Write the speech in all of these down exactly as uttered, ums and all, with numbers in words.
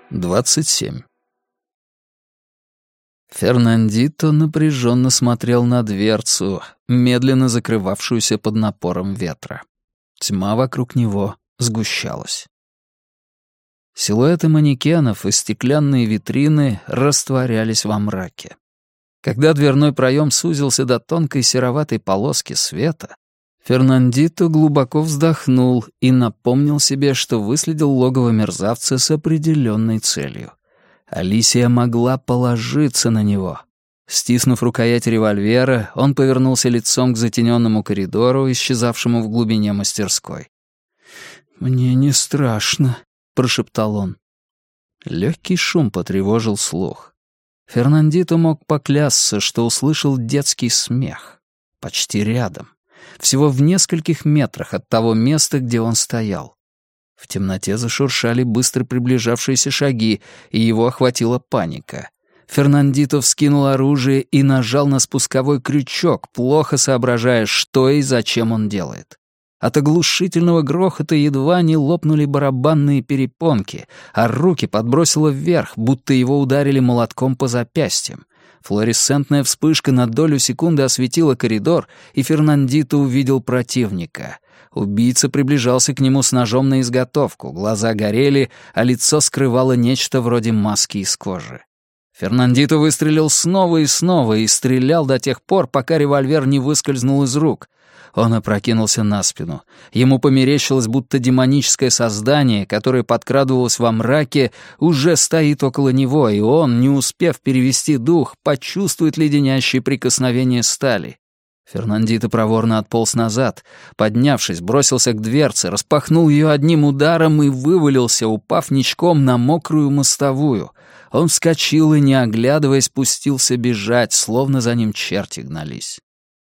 двадцать семь. Фернандито напряженно смотрел на дверцу, медленно закрывавшуюся под напором ветра. Тьма вокруг него сгущалась. Силуэты манекенов и стеклянные витрины растворялись во мраке. Когда дверной проем сузился до тонкой сероватой полоски света, Фернандито глубоко вздохнул и напомнил себе, что выследил логово мерзавца с определенной целью. Алисия могла положиться на него. Стиснув рукоять револьвера, он повернулся лицом к затененному коридору, исчезавшему в глубине мастерской. «Мне не страшно», — прошептал он. Легкий шум потревожил слух. Фернандито мог поклясться, что услышал детский смех. Почти рядом. Всего в нескольких метрах от того места, где он стоял. В темноте зашуршали быстро приближавшиеся шаги, и его охватила паника. Фернандито вскинул оружие и нажал на спусковой крючок, плохо соображая, что и зачем он делает. От оглушительного грохота едва не лопнули барабанные перепонки, а руки подбросило вверх, будто его ударили молотком по запястьям. Флуоресцентная вспышка на долю секунды осветила коридор, и Фернандито увидел противника. Убийца приближался к нему с ножом на изготовку, глаза горели, а лицо скрывало нечто вроде маски из кожи. Фернандито выстрелил снова и снова и стрелял до тех пор, пока револьвер не выскользнул из рук. Он опрокинулся на спину. Ему померещилось, будто демоническое создание, которое подкрадывалось во мраке, уже стоит около него, и он, не успев перевести дух, почувствует леденящее прикосновение стали. Фернандито проворно отполз назад, поднявшись, бросился к дверце, распахнул ее одним ударом и вывалился, упав ничком на мокрую мостовую. Он вскочил и, не оглядываясь, спустился бежать, словно за ним черти гнались.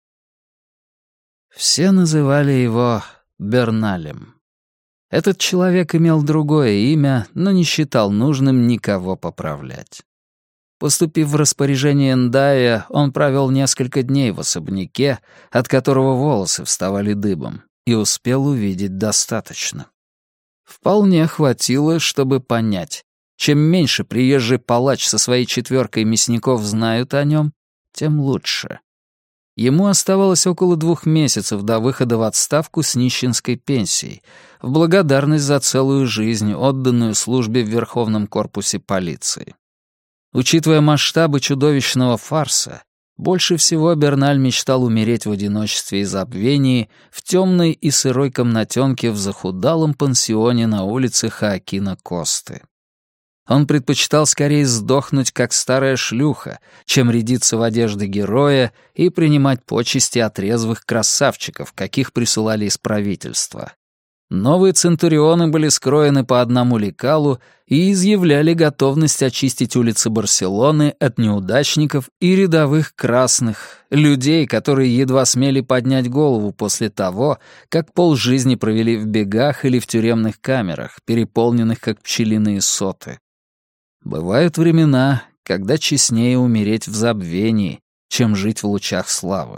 Все называли его Берналем. Этот человек имел другое имя, но не считал нужным никого поправлять. Поступив в распоряжение Ндая, он провел несколько дней в особняке, от которого волосы вставали дыбом, и успел увидеть достаточно. Вполне хватило, чтобы понять, чем меньше приезжий палач со своей четверкой мясников знают о нем, тем лучше. Ему оставалось около двух месяцев до выхода в отставку с нищенской пенсией, в благодарность за целую жизнь, отданную службе в Верховном корпусе полиции. Учитывая масштабы чудовищного фарса, больше всего Берналь мечтал умереть в одиночестве и забвении в темной и сырой комнатенке в захудалом пансионе на улице Хоакина Косты. Он предпочитал скорее сдохнуть, как старая шлюха, чем рядиться в одежды героя и принимать почести от резвых красавчиков, каких присылали из правительства. Новые центурионы были скроены по одному лекалу и изъявляли готовность очистить улицы Барселоны от неудачников и рядовых красных, людей, которые едва смели поднять голову после того, как полжизни провели в бегах или в тюремных камерах, переполненных как пчелиные соты. Бывают времена, когда честнее умереть в забвении, чем жить в лучах славы.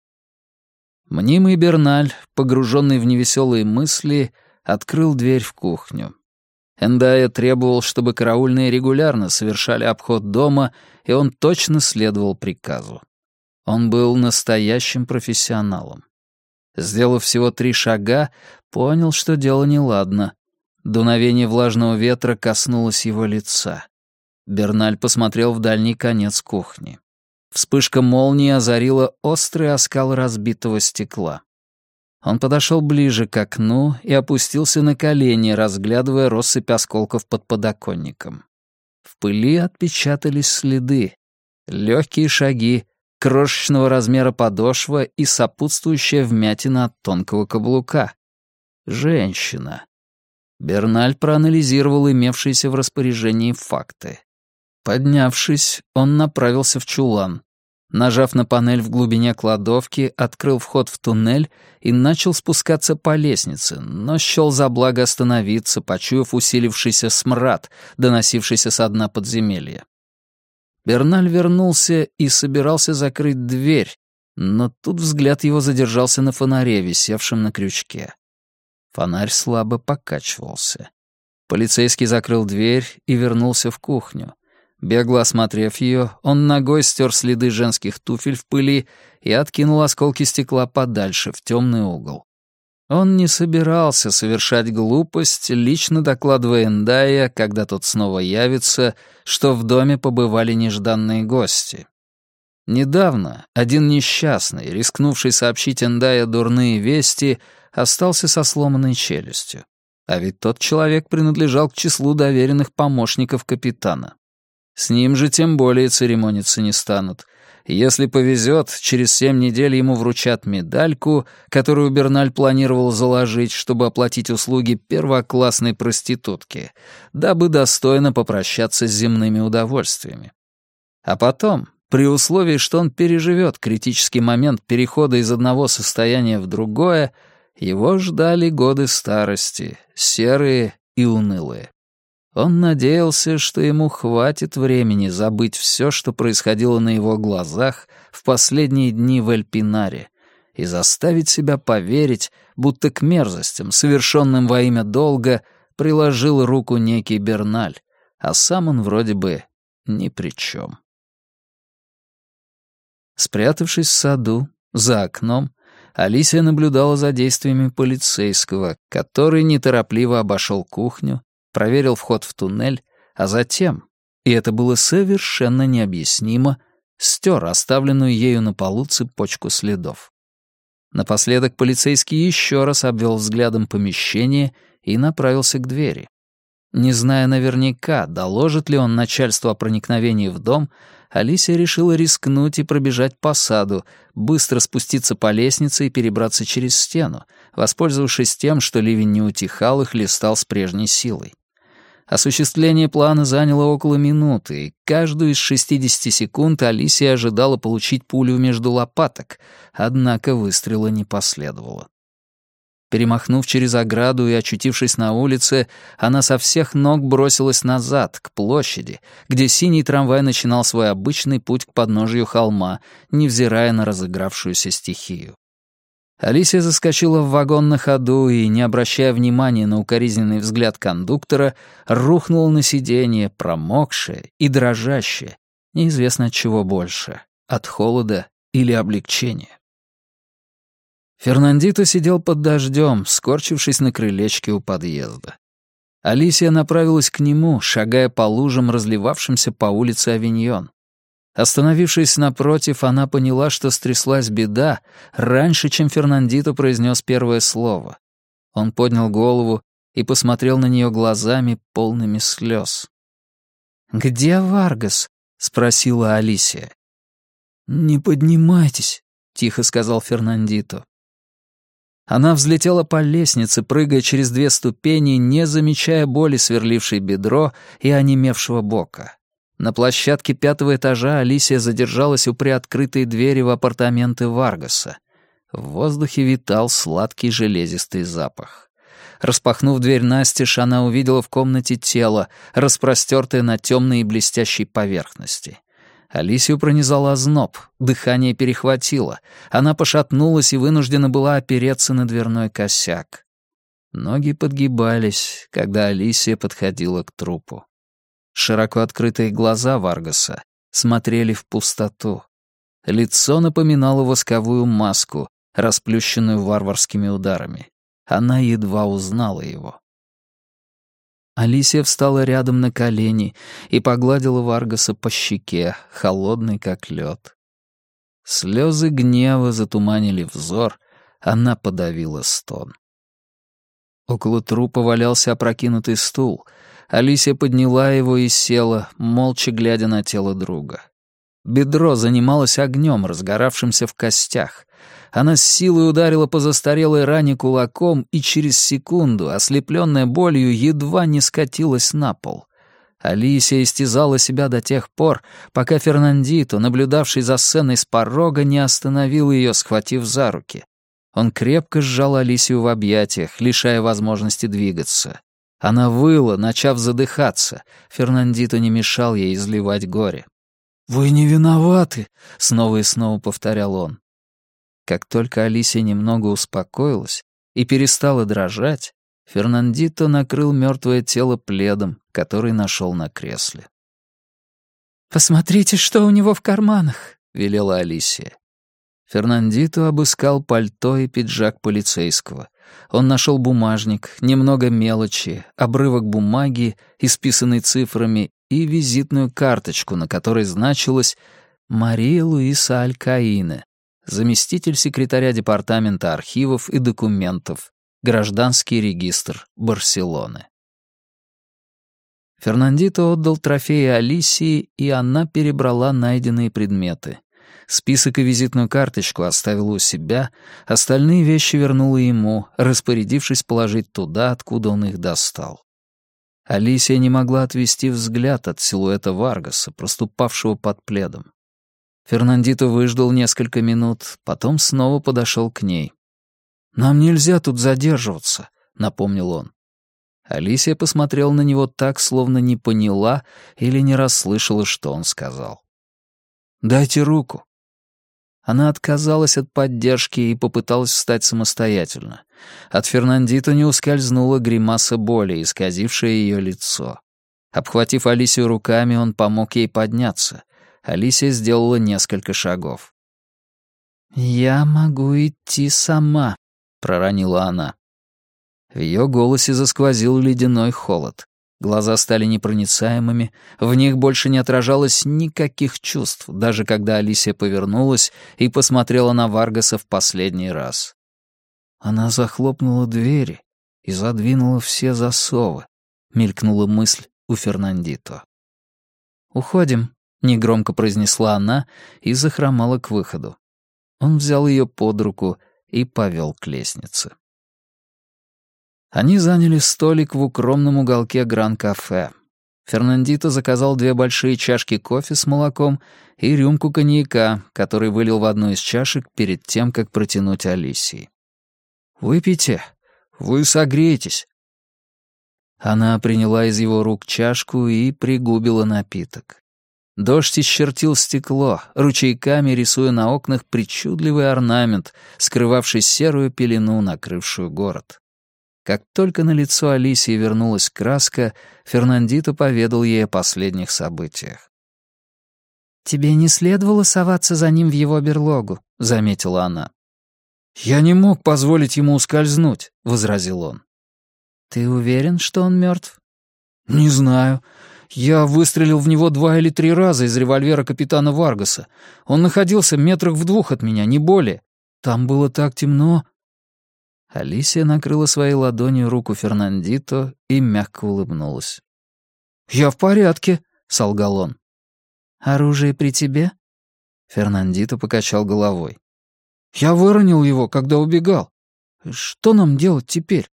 Мнимый Берналь, погруженный в невеселые мысли, открыл дверь в кухню. Ндая требовал, чтобы караульные регулярно совершали обход дома, и он точно следовал приказу. Он был настоящим профессионалом. Сделав всего три шага, понял, что дело неладно. Дуновение влажного ветра коснулось его лица. Берналь посмотрел в дальний конец кухни. Вспышка молнии озарила острый оскал разбитого стекла. Он подошел ближе к окну и опустился на колени, разглядывая россыпь осколков под подоконником. В пыли отпечатались следы. Легкие шаги, крошечного размера подошва и сопутствующая вмятина от тонкого каблука. Женщина. Берналь проанализировал имевшиеся в распоряжении факты. Поднявшись, он направился в чулан. Нажав на панель в глубине кладовки, открыл вход в туннель и начал спускаться по лестнице, но счел за благо остановиться, почуяв усилившийся смрад, доносившийся со дна подземелья. Берналь вернулся и собирался закрыть дверь, но тут взгляд его задержался на фонаре, висевшем на крючке. Фонарь слабо покачивался. Полицейский закрыл дверь и вернулся в кухню. Бегло осмотрев ее, он ногой стер следы женских туфель в пыли и откинул осколки стекла подальше, в темный угол. Он не собирался совершать глупость, лично докладывая Эндая, когда тот снова явится, что в доме побывали нежданные гости. Недавно один несчастный, рискнувший сообщить Эндая дурные вести, остался со сломанной челюстью. А ведь тот человек принадлежал к числу доверенных помощников капитана. С ним же тем более церемониться не станут. Если повезет, через семь недель ему вручат медальку, которую Берналь планировал заложить, чтобы оплатить услуги первоклассной проститутки, дабы достойно попрощаться с земными удовольствиями. А потом, при условии, что он переживет критический момент перехода из одного состояния в другое, его ждали годы старости, серые и унылые. Он надеялся, что ему хватит времени забыть все, что происходило на его глазах в последние дни в Эль-Пинаре, и заставить себя поверить, будто к мерзостям, совершенным во имя долга, приложил руку некий Берналь, а сам он вроде бы ни при чем. Спрятавшись в саду, за окном, Алисия наблюдала за действиями полицейского, который неторопливо обошел кухню, проверил вход в туннель, а затем, и это было совершенно необъяснимо, стер оставленную ею на полу цепочку следов. Напоследок полицейский еще раз обвел взглядом помещение и направился к двери. Не зная наверняка, доложит ли он начальству о проникновении в дом, Алисия решила рискнуть и пробежать по саду, быстро спуститься по лестнице и перебраться через стену, воспользовавшись тем, что ливень не утихал и хлестал с прежней силой. Осуществление плана заняло около минуты, и каждую из шестидесяти секунд Алисия ожидала получить пулю между лопаток, однако выстрела не последовало. Перемахнув через ограду и очутившись на улице, она со всех ног бросилась назад, к площади, где синий трамвай начинал свой обычный путь к подножию холма, невзирая на разыгравшуюся стихию. Алисия заскочила в вагон на ходу и, не обращая внимания на укоризненный взгляд кондуктора, рухнула на сиденье, промокшая и дрожащая, неизвестно от чего больше, от холода или облегчения. Фернандито сидел под дождем, скорчившись на крылечке у подъезда. Алисия направилась к нему, шагая по лужам, разливавшимся по улице Авиньон. Остановившись напротив, она поняла, что стряслась беда раньше, чем Фернандито произнес первое слово. Он поднял голову и посмотрел на нее глазами, полными слез. «Где Варгас?» — спросила Алисия. «Не поднимайтесь», — тихо сказал Фернандито. Она взлетела по лестнице, прыгая через две ступени, не замечая боли, сверлившей бедро и онемевшего бока. На площадке пятого этажа Алисия задержалась у приоткрытой двери в апартаменты Варгаса. В воздухе витал сладкий железистый запах. Распахнув дверь настежь, она увидела в комнате тело, распростертое на темной и блестящей поверхности. Алисию пронизал озноб, дыхание перехватило. Она пошатнулась и вынуждена была опереться на дверной косяк. Ноги подгибались, когда Алисия подходила к трупу. Широко открытые глаза Варгаса смотрели в пустоту. Лицо напоминало восковую маску, расплющенную варварскими ударами. Она едва узнала его. Алисия встала рядом на колени и погладила Варгаса по щеке, холодный как лед. Слезы гнева затуманили взор, она подавила стон. Около трупа валялся опрокинутый стул. Алисия подняла его и села, молча глядя на тело друга. Бедро занималось огнем, разгоравшимся в костях. Она с силой ударила по застарелой ране кулаком и через секунду, ослепленная болью, едва не скатилась на пол. Алисия истязала себя до тех пор, пока Фернандито, наблюдавший за сценой с порога, не остановил ее, схватив за руки. Он крепко сжал Алисию в объятиях, лишая возможности двигаться. Она выла, начав задыхаться. Фернандито не мешал ей изливать горе. «Вы не виноваты», — снова и снова повторял он. Как только Алисия немного успокоилась и перестала дрожать, Фернандито накрыл мертвое тело пледом, который нашел на кресле. «Посмотрите, что у него в карманах», — велела Алисия. Фернандито обыскал пальто и пиджак полицейского. Он нашел бумажник, немного мелочи, обрывок бумаги, исписанный цифрами, и визитную карточку, на которой значилось «Мария Луиса Алькаине», заместитель секретаря департамента архивов и документов, гражданский регистр Барселоны. Фернандито отдал трофеи Алисии, и она перебрала найденные предметы. Список и визитную карточку оставила у себя, остальные вещи вернула ему, распорядившись положить туда, откуда он их достал. Алисия не могла отвести взгляд от силуэта Варгаса, проступавшего под пледом. Фернандито выждал несколько минут, потом снова подошел к ней. «Нам нельзя тут задерживаться», — напомнил он. Алисия посмотрела на него так, словно не поняла или не расслышала, что он сказал. «Дайте руку». Она отказалась от поддержки и попыталась встать самостоятельно. От Фернандито не ускользнула гримаса боли, исказившая ее лицо. Обхватив Алисию руками, он помог ей подняться. Алисия сделала несколько шагов. «Я могу идти сама», — проронила она. В ее голосе засквозил ледяной холод. Глаза стали непроницаемыми, в них больше не отражалось никаких чувств, даже когда Алисия повернулась и посмотрела на Варгаса в последний раз. Она захлопнула двери и задвинула все засовы, мелькнула мысль у Фернандито. «Уходим», — негромко произнесла она и захромала к выходу. Он взял ее под руку и повел к лестнице. Они заняли столик в укромном уголке Гран-кафе. Фернандито заказал две большие чашки кофе с молоком и рюмку коньяка, который вылил в одну из чашек перед тем, как протянуть Алисии. «Выпейте, вы согреетесь». Она приняла из его рук чашку и пригубила напиток. Дождь исчертил стекло, ручейками рисуя на окнах причудливый орнамент, скрывавший серую пелену, накрывшую город. Как только на лицо Алисии вернулась краска, Фернандито поведал ей о последних событиях. «Тебе не следовало соваться за ним в его берлогу», — заметила она. «Я не мог позволить ему ускользнуть», — возразил он. «Ты уверен, что он мертв?» «Не знаю. Я выстрелил в него два или три раза из револьвера капитана Варгаса. Он находился метрах в двух от меня, не более. Там было так темно». Алисия накрыла своей ладонью руку Фернандито и мягко улыбнулась. «Я в порядке», — солгал он. «Оружие при тебе?» Фернандито покачал головой. «Я выронил его, когда убегал. Что нам делать теперь?»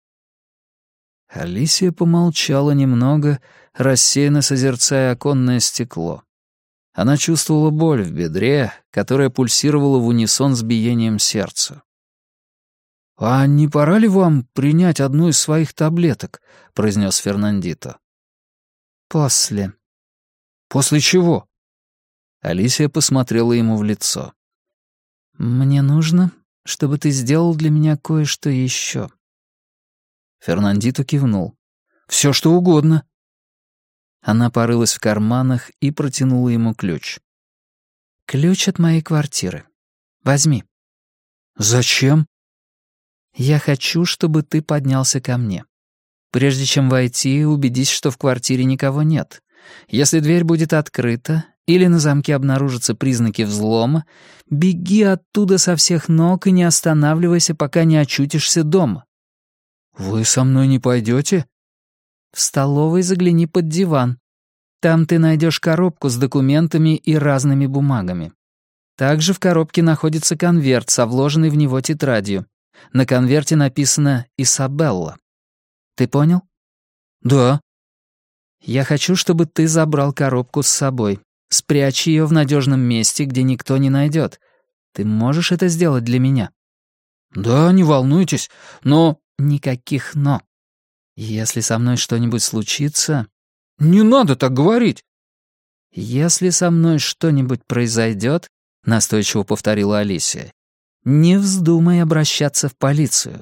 Алисия помолчала немного, рассеянно созерцая оконное стекло. Она чувствовала боль в бедре, которая пульсировала в унисон с биением сердца. «А не пора ли вам принять одну из своих таблеток?» — произнес Фернандито. «После». «После чего?» Алисия посмотрела ему в лицо. «Мне нужно, чтобы ты сделал для меня кое-что еще». Фернандито кивнул. «Все, что угодно». Она порылась в карманах и протянула ему ключ. «Ключ от моей квартиры. Возьми». «Зачем?» «Я хочу, чтобы ты поднялся ко мне. Прежде чем войти, убедись, что в квартире никого нет. Если дверь будет открыта или на замке обнаружатся признаки взлома, беги оттуда со всех ног и не останавливайся, пока не очутишься дома». «Вы со мной не пойдете?» «В столовой загляни под диван. Там ты найдешь коробку с документами и разными бумагами. Также в коробке находится конверт со вложенной в него тетрадью. На конверте написано «Исабелла». Ты понял?» «Да». «Я хочу, чтобы ты забрал коробку с собой. Спрячь ее в надежном месте, где никто не найдет. Ты можешь это сделать для меня?» «Да, не волнуйтесь, но...» «Никаких «но». Если со мной что-нибудь случится...» «Не надо так говорить!» «Если со мной что-нибудь произойдет», — настойчиво повторила Алисия, «не вздумай обращаться в полицию.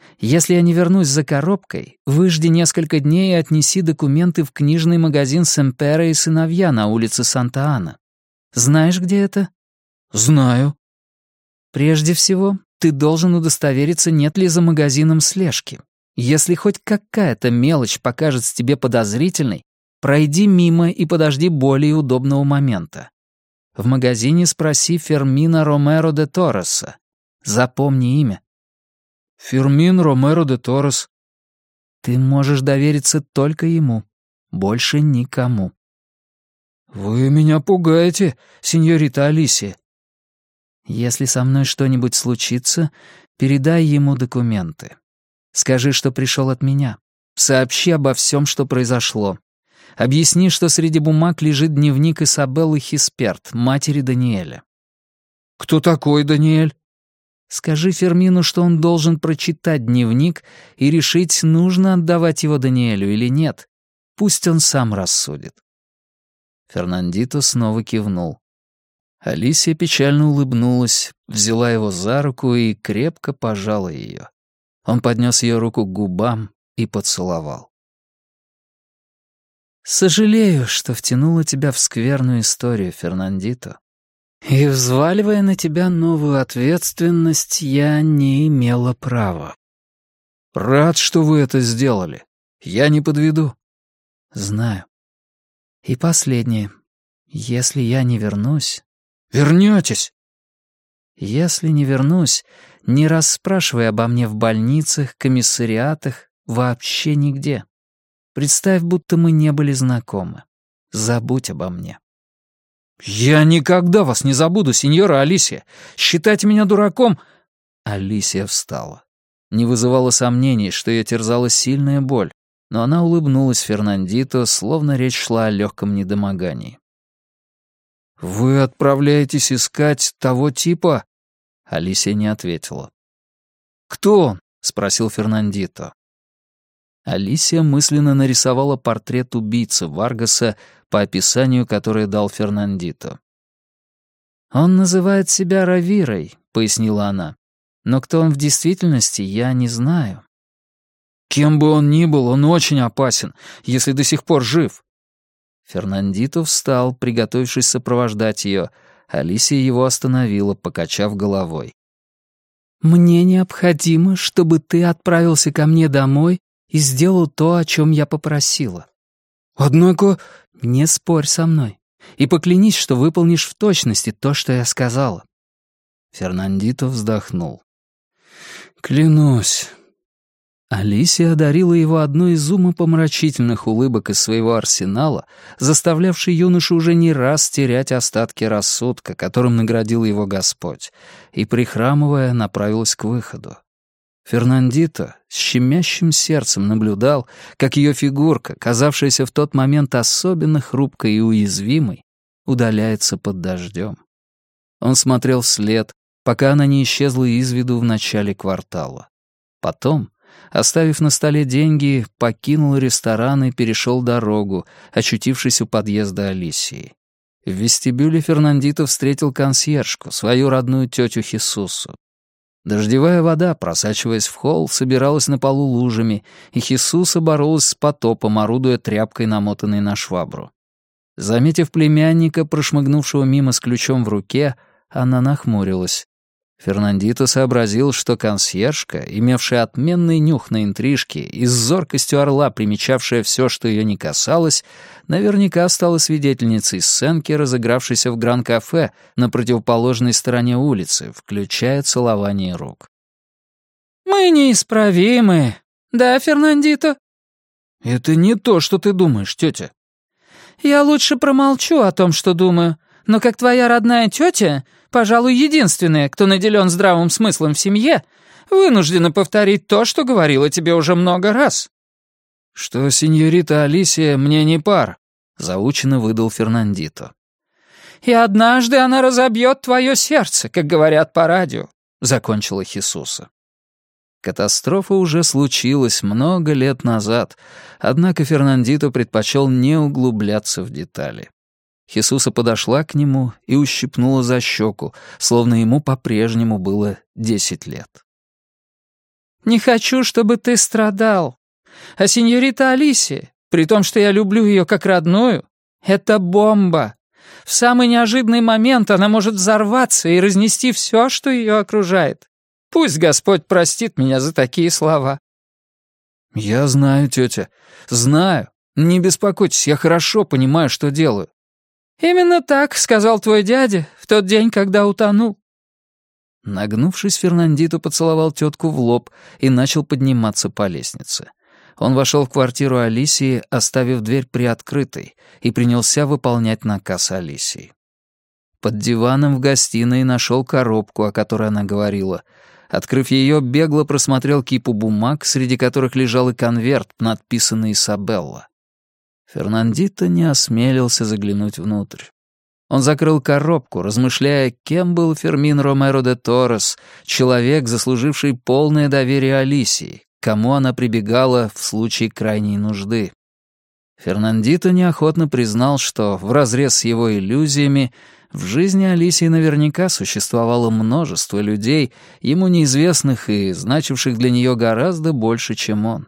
Если я не вернусь за коробкой, выжди несколько дней и отнеси документы в книжный магазин Семпера и сыновья на улице Санта-Ана. Знаешь, где это? Знаю. Прежде всего, ты должен удостовериться, нет ли за магазином слежки. Если хоть какая-то мелочь покажется тебе подозрительной, пройди мимо и подожди более удобного момента. В магазине спроси Фермина Ромеро де Торреса. Запомни имя. Фермин Ромеро де Торрес. Ты можешь довериться только ему, больше никому. Вы меня пугаете, сеньорита Алисия. Если со мной что-нибудь случится, передай ему документы. Скажи, что пришел от меня. Сообщи обо всем, что произошло. Объясни, что среди бумаг лежит дневник Исабеллы Хисперт, матери Даниэля. Кто такой Даниэль? Скажи Фермину, что он должен прочитать дневник и решить, нужно отдавать его Даниэлю или нет. Пусть он сам рассудит. Фернандито снова кивнул. Алисия печально улыбнулась, взяла его за руку и крепко пожала ее. Он поднес ее руку к губам и поцеловал. «Сожалею, что втянула тебя в скверную историю, Фернандито. И, взваливая на тебя новую ответственность, я не имела права». «Рад, что вы это сделали. Я не подведу». «Знаю. И последнее. Если я не вернусь...» «Вернётесь!» «Если не вернусь, не расспрашивай обо мне в больницах, комиссариатах, вообще нигде. Представь, будто мы не были знакомы. Забудь обо мне». «Я никогда вас не забуду, сеньора Алисия. Считайте меня дураком...» Алисия встала. Не вызывало сомнений, что ее терзала сильная боль, но она улыбнулась Фернандито, словно речь шла о легком недомогании. «Вы отправляетесь искать того типа?» Алисия не ответила. «Кто он?» — спросил Фернандито. Алисия мысленно нарисовала портрет убийцы Варгаса по описанию, которое дал Фернандито. «Он называет себя Равирой», — пояснила она. «Но кто он в действительности, я не знаю». «Кем бы он ни был, он очень опасен, если до сих пор жив». Фернандито встал, приготовившись сопровождать ее. Алисия его остановила, покачав головой. «Мне необходимо, чтобы ты отправился ко мне домой и сделал то, о чем я попросила». «Однако...» «Не спорь со мной и поклянись, что выполнишь в точности то, что я сказала». Фернандито вздохнул. «Клянусь». Алисия одарила его одной из умопомрачительных улыбок из своего арсенала, заставлявшей юношу уже не раз терять остатки рассудка, которым наградил его Господь, и, прихрамывая, направилась к выходу. Фернандито с щемящим сердцем наблюдал, как ее фигурка, казавшаяся в тот момент особенно хрупкой и уязвимой, удаляется под дождем. Он смотрел вслед, пока она не исчезла из виду в начале квартала. Потом, оставив на столе деньги, покинул ресторан и перешел дорогу, очутившись у подъезда Алисии. В вестибюле Фернандито встретил консьержку, свою родную тетю Хисусу. Дождевая вода, просачиваясь в холл, собиралась на полу лужами, и Хисуса боролась с потопом, орудуя тряпкой, намотанной на швабру. Заметив племянника, прошмыгнувшего мимо с ключом в руке, она нахмурилась. Фернандито сообразил, что консьержка, имевшая отменный нюх на интрижки и с зоркостью орла примечавшая все, что ее не касалось, наверняка стала свидетельницей сценки, разыгравшейся в Гран-кафе на противоположной стороне улицы, включая целование рук. «Мы неисправимы, да, Фернандито?» «Это не то, что ты думаешь, тетя». «Я лучше промолчу о том, что думаю, но как твоя родная тетя, пожалуй, единственная, кто наделен здравым смыслом в семье, вынуждена повторить то, что говорила тебе уже много раз». «Что сеньорита Алисия мне не пара», — заученно выдал Фернандито. «И однажды она разобьет твое сердце, как говорят по радио», — закончила Хисуса. Катастрофа уже случилась много лет назад, однако Фернандито предпочел не углубляться в детали. Хисуса подошла к нему и ущипнула за щеку, словно ему по-прежнему было десять лет. Не хочу, чтобы ты страдал. А сеньорита Алисия, при том, что я люблю ее как родную, это бомба. В самый неожиданный момент она может взорваться и разнести все, что ее окружает. Пусть Господь простит меня за такие слова». «Я знаю, тетя, знаю. Не беспокойтесь, я хорошо понимаю, что делаю». «Именно так сказал твой дядя в тот день, когда утонул». Нагнувшись, Фернандито поцеловал тетку в лоб и начал подниматься по лестнице. Он вошел в квартиру Алисии, оставив дверь приоткрытой, и принялся выполнять наказ Алисии. Под диваном в гостиной нашел коробку, о которой она говорила. Открыв ее, бегло просмотрел кипу бумаг, среди которых лежал и конверт, надписанный Исабелла. Фернандито не осмелился заглянуть внутрь. Он закрыл коробку, размышляя, кем был Фермин Ромеро де Торрес, человек, заслуживший полное доверие Алисии, к кому она прибегала в случае крайней нужды. Фернандито неохотно признал, что, вразрез с его иллюзиями, в жизни Алисии наверняка существовало множество людей, ему неизвестных и значивших для нее гораздо больше, чем он.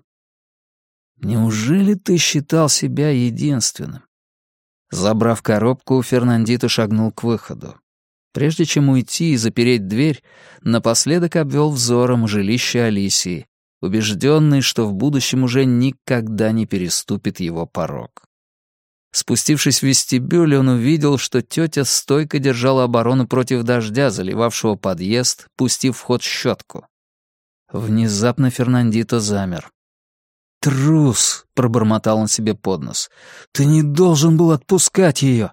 «Неужели ты считал себя единственным?» Забрав коробку, Фернандито шагнул к выходу. Прежде чем уйти и запереть дверь, напоследок обвел взором жилище Алисии, убежденный, что в будущем уже никогда не переступит его порог. Спустившись в вестибюль, он увидел, что тетя стойко держала оборону против дождя, заливавшего подъезд, пустив в ход щетку. Внезапно Фернандито замер. «Трус!» — пробормотал он себе под нос. «Ты не должен был отпускать ее!»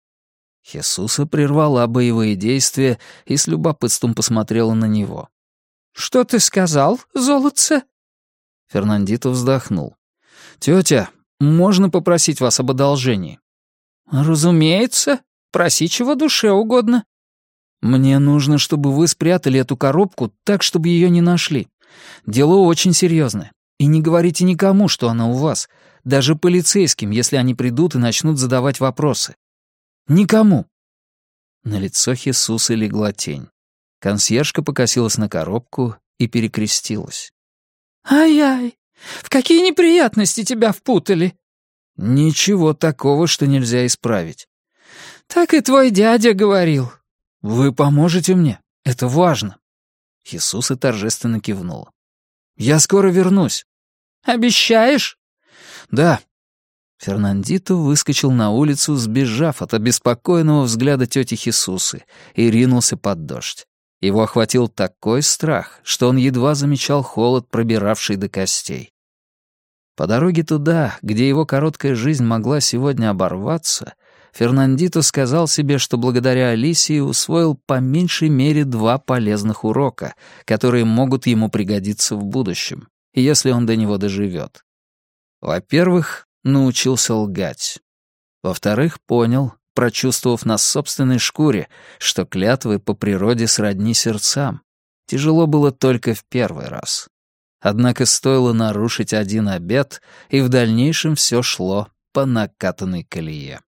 Хесуса прервала боевые действия и с любопытством посмотрела на него. «Что ты сказал, золотце?» Фернандито вздохнул. «Тетя, можно попросить вас об одолжении?» «Разумеется. Проси, чего душе угодно». «Мне нужно, чтобы вы спрятали эту коробку так, чтобы ее не нашли. Дело очень серьезное. И не говорите никому, что она у вас, даже полицейским, если они придут и начнут задавать вопросы. Никому!» На лицо Хесуса легла тень. Консьержка покосилась на коробку и перекрестилась. «Ай-ай, в какие неприятности тебя впутали?» «Ничего такого, что нельзя исправить». «Так и твой дядя говорил». «Вы поможете мне? Это важно». Хесуса торжественно кивнула. «Я скоро вернусь». «Обещаешь?» «Да». Фернандито выскочил на улицу, сбежав от обеспокоенного взгляда тети Хесусы, и ринулся под дождь. Его охватил такой страх, что он едва замечал холод, пробиравший до костей. По дороге туда, где его короткая жизнь могла сегодня оборваться, Фернандито сказал себе, что благодаря Алисии усвоил по меньшей мере два полезных урока, которые могут ему пригодиться в будущем, если он до него доживет. Во-первых, научился лгать. Во-вторых, понял, прочувствовав на собственной шкуре, что клятвы по природе сродни сердцам. Тяжело было только в первый раз. Однако стоило нарушить один обет, и в дальнейшем все шло по накатанной колее.